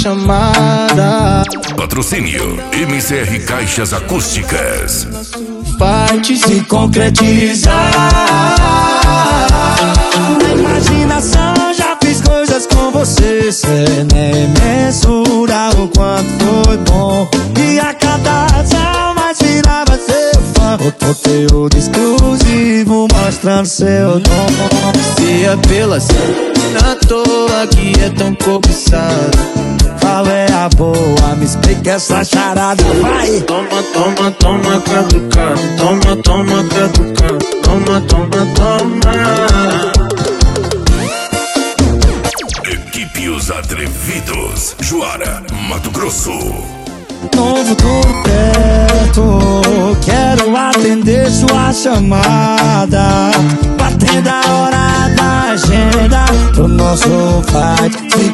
chamada. Patrocínio MCR Caixas Acústicas. Parte se concretizar. Na imaginação já fiz coisas com você, cê nem mensura o quanto foi bom. E a cada ação mais virava seu fã. O conteúdo exclusivo mostrando seu dom. Se é pela cena à toa que é tão cobiçado, qual é a boa? Me explica essa charada, vai! Toma, toma, toma, catucando. Toma, toma, catucando. Toma, toma, toma. Equipe Os Atrevidos, Juara, Mato Grosso. Novo tudo perto, quero atender sua chamada. Batendo a hora da agenda pro nosso fight se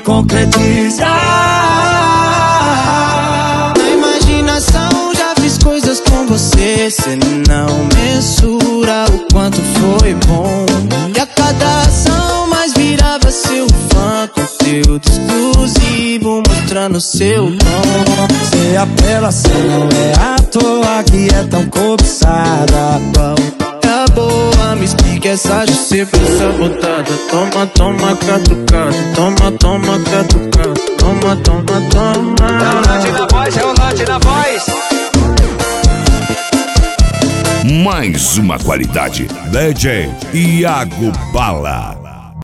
concretizar. Na imaginação já fiz coisas com você, cê não mensura o quanto foi bom. E a cada ação mais virava seu fã. Conteúdo exclusivo mostrando seu dom. Cê apela, cê não é à toa que é tão cobiçada. É boa, me explica essa justiça botada. Toma, toma, catucando. Toma, toma, catucando. Toma, toma, toma. É o Lote na voz, é o Lote na voz. Mais uma qualidade. DJ Iago Bala.